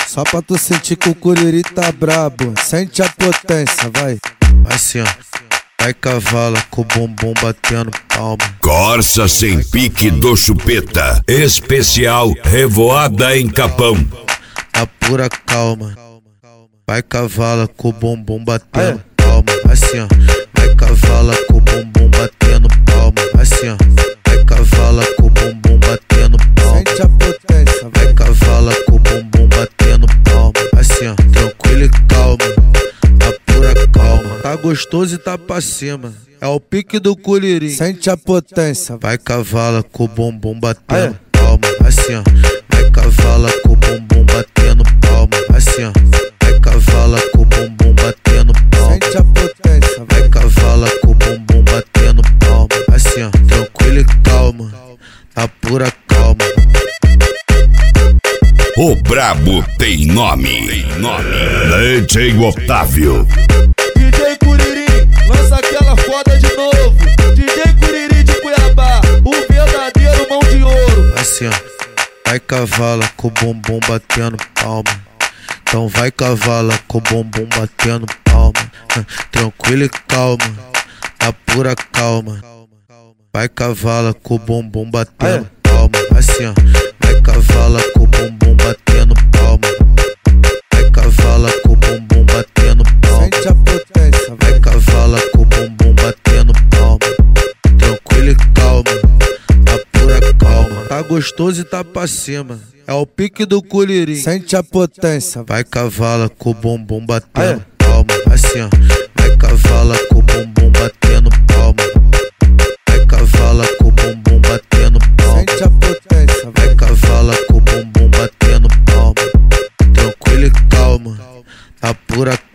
Só pra tu sentir que o Curiri tá brabo. Sente a potência, vai. Assim, ó. Vai cavala com o bumbum batendo palma. Corsa sem pique do Chupeta. Especial Revoada em Capão. A pura calma. Vai cavala com o bumbum batendo palma. Assim, ó. Vai cavala com o bumbum batendo palma. Assim, ó. Vai cavala com o bumbum batendo palma. Sente a potência, vai cavala com o bumbum batendo palma. Assim, ó. Tranquilo e calma. A pura calma. Tá gostoso e tá pra cima. É o pique do Curiri. Sente a potência. Vai cavala com o bumbum batendo palma. Assim, ó. Vai cavala com o bumbum batendo palma. Assim, ó. Vai cavala com o bumbum batendo palma. Sente a potência. Vai cavala com o bumbum batendo palma. Assim, ó. Tranquilo e calma. A pura calma. O brabo tem nome. DJ Otávio. DJ Curiri, lança aquela foda de novo. DJ Curiri de Cuiabá, o verdadeiro mão de ouro. Assim, ó. Vai cavala com o bumbum batendo palma. Então vai cavala com o bumbum batendo palma. Tranquilo e calma, a pura calma. Vai cavala com o bumbum batendo palma. Assim, ó. Vai cavala com o bumbum batendo palma. Vai cavala com o bumbum batendo palma. Sente a potência. Vai cavala com o bumbum batendo palma. Tranquilo e calma, a pura calma. Tá gostoso e tá pra cima. É o pique do Curiri. Sente a potência. Vai cavala com o bumbum batendo palma. Assim, ó. Vai cavala com o bumbum batendo palma. Vai cavala com o bumbum batendo palma. Sente a potência. Vai cavala com o bumbum batendo palma. Tranquilo e calma, a pura